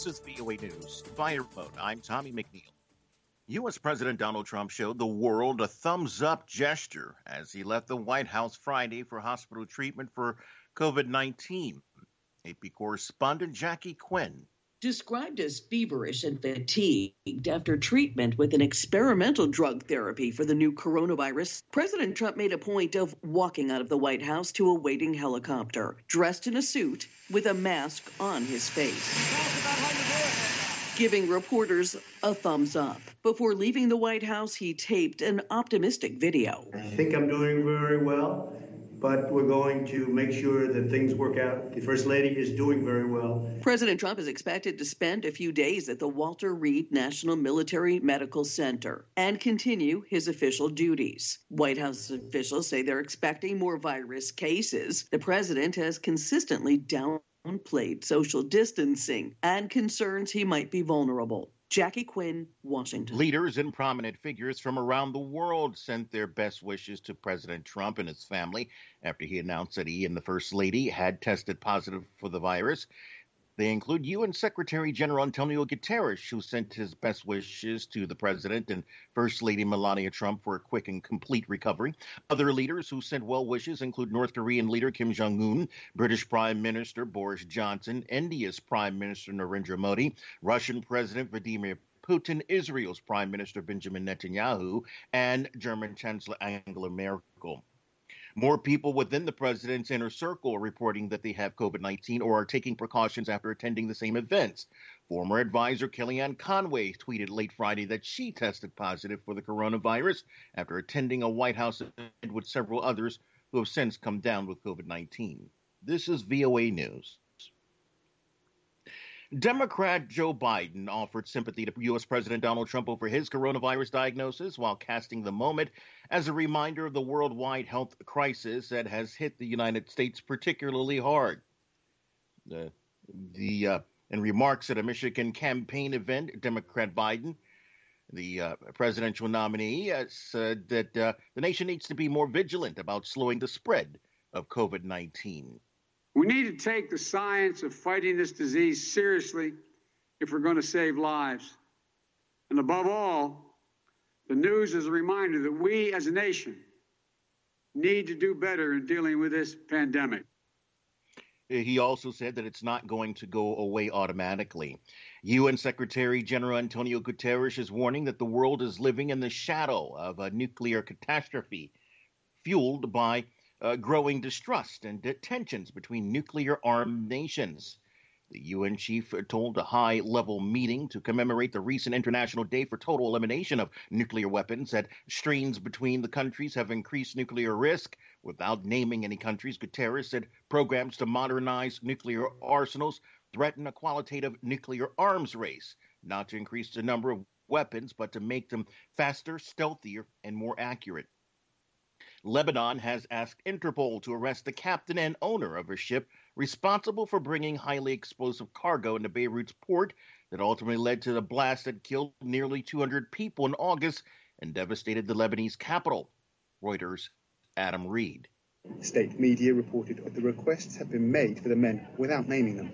This is VOA News. Via remote, I'm Tommy McNeil. U.S. President Donald Trump showed the world a thumbs-up gesture as he left the White House Friday for hospital treatment for COVID-19. AP correspondent Jackie Quinn. Described as feverish and fatigued after treatment with an experimental drug therapy for the new coronavirus, President Trump made a point of walking out of the White House to a waiting helicopter, dressed in a suit with a mask on his face, giving reporters a thumbs up. Before leaving the White House, he taped an optimistic video. I think I'm doing very well, but we're going to make sure that things work out. The First Lady is doing very well. President Trump is expected to spend a few days at the Walter Reed National Military Medical Center and continue his official duties. White House officials say they're expecting more virus cases. The president has consistently downplayed social distancing and concerns he might be vulnerable. Jackie Quinn, Washington. Leaders and prominent figures from around the world sent their best wishes to President Trump and his family after he announced that he and the First Lady had tested positive for the virus. They include UN Secretary General Antonio Guterres, who sent his best wishes to the president and First Lady Melania Trump for a quick and complete recovery. Other leaders who sent well wishes include North Korean leader Kim Jong-un, British Prime Minister Boris Johnson, India's Prime Minister Narendra Modi, Russian President Vladimir Putin, Israel's Prime Minister Benjamin Netanyahu, and German Chancellor Angela Merkel. More people within the president's inner circle are reporting that they have COVID-19 or are taking precautions after attending the same events. Former advisor Kellyanne Conway tweeted late Friday that she tested positive for the coronavirus after attending a White House event with several others who have since come down with COVID-19. This is VOA News. Democrat Joe Biden offered sympathy to U.S. President Donald Trump over his coronavirus diagnosis while casting the moment as a reminder of the worldwide health crisis that has hit the United States particularly hard. In remarks at a Michigan campaign event, Democrat Biden, the presidential nominee, said that the nation needs to be more vigilant about slowing the spread of COVID-19. We need to take the science of fighting this disease seriously if we're going to save lives. And above all, the news is a reminder that we as a nation need to do better in dealing with this pandemic. He also said that it's not going to go away automatically. UN Secretary General Antonio Guterres is warning that the world is living in the shadow of a nuclear catastrophe fueled by growing distrust and tensions between nuclear-armed nations. The UN chief told a high-level meeting to commemorate the recent International Day for Total Elimination of Nuclear Weapons that strains between the countries have increased nuclear risk. Without naming any countries, Guterres said programs to modernize nuclear arsenals threaten a qualitative nuclear arms race, not to increase the number of weapons, but to make them faster, stealthier, and more accurate. Lebanon has asked Interpol to arrest the captain and owner of a ship responsible for bringing highly explosive cargo into Beirut's port that ultimately led to the blast that killed nearly 200 people in August and devastated the Lebanese capital. Reuters' Adam Reed. State media reported the requests have been made for the men without naming them.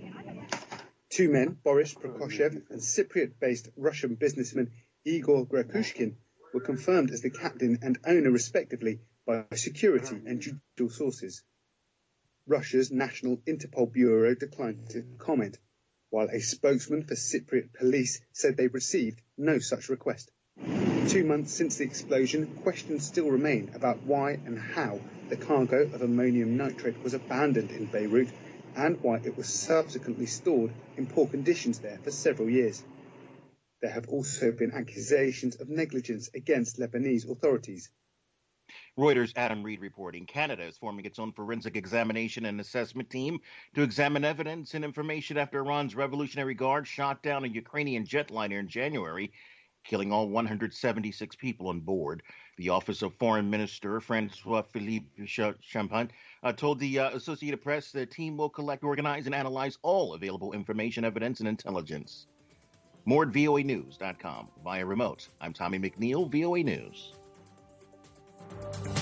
Two men, Boris Prokoshev and Cypriot-based Russian businessman Igor Grakushkin, were confirmed as the captain and owner respectively by security and judicial sources. Russia's National Interpol Bureau declined to comment, while a spokesman for Cypriot police said they received no such request. 2 months since the explosion, questions still remain about why and how the cargo of ammonium nitrate was abandoned in Beirut and why it was subsequently stored in poor conditions there for several years. There have also been accusations of negligence against Lebanese authorities. Reuters' Adam Reed reporting. Canada is forming its own forensic examination and assessment team to examine evidence and information after Iran's Revolutionary Guard shot down a Ukrainian jetliner in January, killing all 176 people on board. The Office of Foreign Minister Francois-Philippe Champagne told the Associated Press the team will collect, organize, and analyze all available information, evidence, and intelligence. More at voanews.com. Via remote, I'm Tommy McNeil, VOA News.